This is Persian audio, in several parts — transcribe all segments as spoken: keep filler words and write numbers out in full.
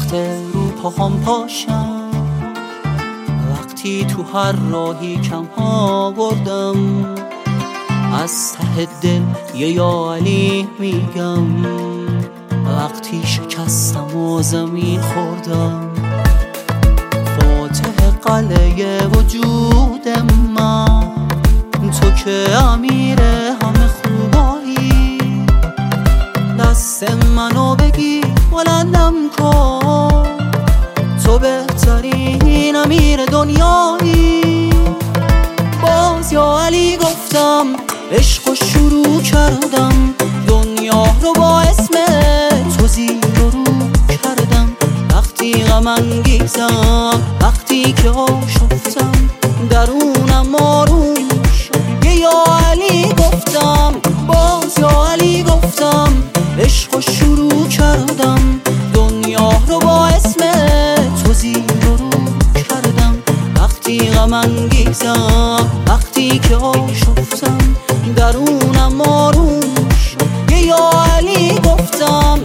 سخته رو پاهام پاشم، وقتی تو هر راهی کم ها بردم، از ته دل یه یا علی میگم، وقتی شکستم و زمین خوردم. فاتح قلعه وجود من، تو که امیر همه خوبایی، دست منو بگی بلندم کن، تو بهترین امیر دنیایی. باز یا علی گفتم، عشق و شروع کردم، دنیا رو با اسم تو زیر و رو کردم. وقتی غم انگیزم، وقتی که آشفتم، درونم آروم شد. یه یا علی گفتم، باز یا علی گفتم، عشق و شروع کردم، دنیا رو با اسم تو زیر و رو کردم. وقتی غم انگیزم، وقتی که آشفتم، درونم آروم شد. یه یا علی گفتم.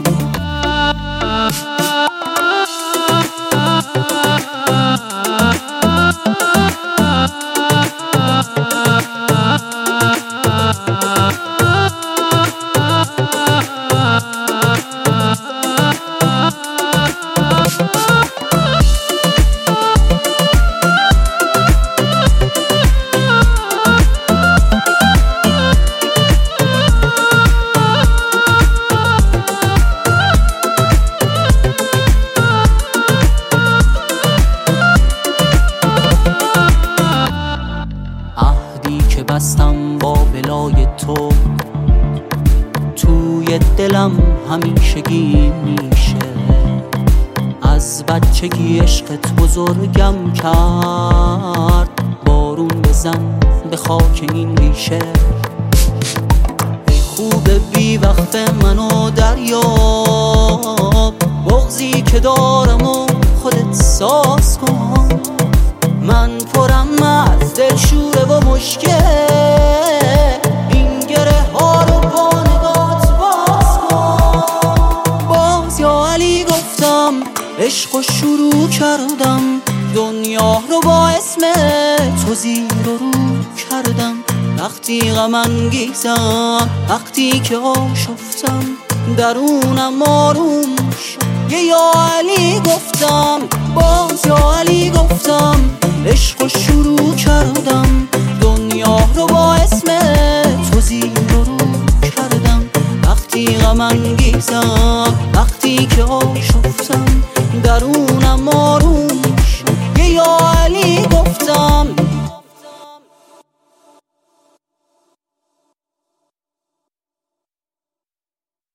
که بستم با بلای تو، توی دلم همیشگی میشه. از بچگی عشقت بزرگم کرد، بارون بزن به خاک این ریشه. ای خوب بی وقت منو دریاب، بغضی که دارم و خودت ساز کن. من پرم از دلشوره و مشکل، این گره ها رو با نگات باز کن. باز یا علی گفتم، عشق و شروع کردم، دنیا رو با اسم تو زیر و رو کردم. وقتی غم انگیزم، وقتی که آشفتم، درونم آروم شد. یه یا علی گفتم، باز یا علی گفتم، عشق و شروع